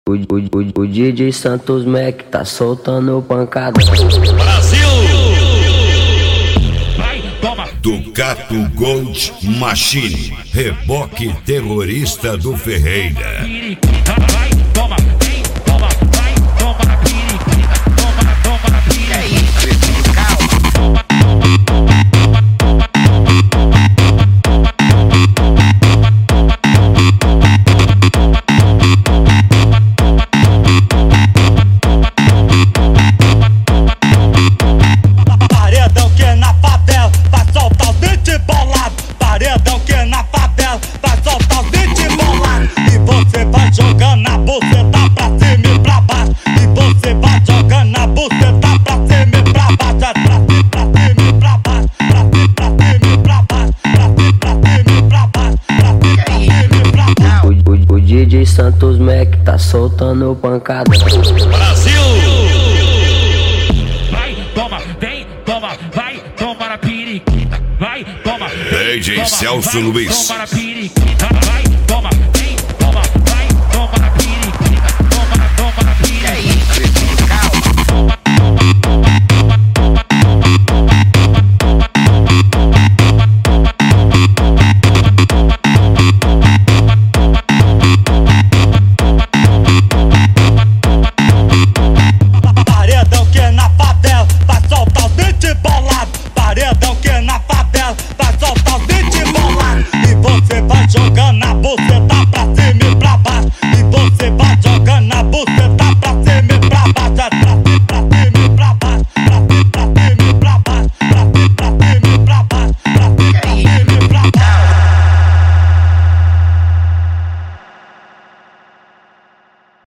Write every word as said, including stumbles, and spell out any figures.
O, o, o, o D J Santos Mac tá soltando pancada. Brasil! Vai, toma! Ducato Gold Machine, reboque terrorista do Ferreira. Periquita, vai, toma, vem, toma, vai, toma na periquita, toma, toma na periquita. É isso, esse calma. Paredão que na favela vai soltar os dentes bolados. Paredão que na favela vai soltar os dentes bolados. E você vai jogando na buceta pra cima e pra baixo. E você vai jogando na buceta pra cima e pra baixo. É pra cima, pra cima e pra baixo. Pra cima, pra cima e pra baixo. Pra cima, pra cima e pra baixo. Pra cima, pra cima e pra baixo. O, o, o D J Santos Mac tá soltando pancada. Brasil! Vai, toma, vem, toma, vai, toma na periquita, vai, toma, vem, D J toma, Celso vai, Luiz. toma na periquita, vai, toma, vem, toma, vai, toma na periquita, toma, toma na periquita. É isso, esse calma. Paredão que na favela vai soltar os dentes bolados. Paredão que na favela vai soltar os dentes bolados. E você vai jogando na buceta pra cima e pra baixo. E você vai jogando na buceta